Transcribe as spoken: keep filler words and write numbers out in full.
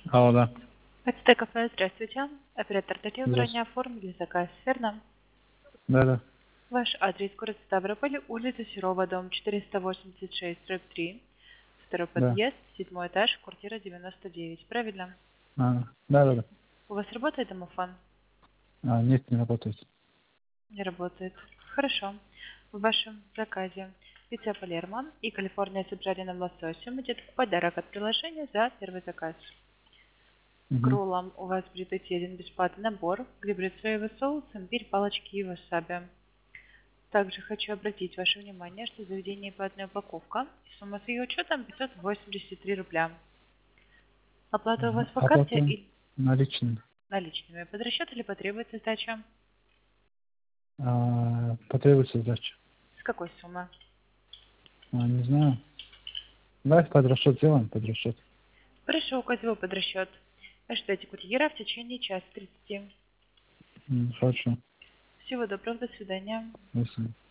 Алло, да. Это кафе, здравствуйте. Оператор Татьяна броня Здравствуйте. оформили заказ, верно? Да, да. Ваш адрес город Ставрополь, улица Серова, дом четыреста восемьдесят шесть, дробь три, второй Да. подъезд, седьмой этаж, квартира девяносто девять, правильно? А, да, да, да. У вас работает домофон? А, нет, не работает. Не работает. Хорошо. В вашем заказе пицца Палермо и Калифорния с обжаренным лососем идет в подарок от приложения за первый заказ. К Угу. роллам у вас будет идти один бесплатный набор, где будет соевый соус, имбирь, палочки и васаби. Также хочу обратить ваше внимание, что в заведении платная упаковка, и сумма с ее учетом пятьсот восемьдесят три рубля. Оплата у вас по карте Оплата и наличными. наличными? Под расчет или потребуется сдача? А, потребуется сдача. С какой суммы? А, не знаю. Давай под расчет сделаем, под расчет. Хорошо, указываю под расчет. Ожидайте курьера в течение часа тридцати. М, Хорошо. Всего доброго, до свидания. До свидания.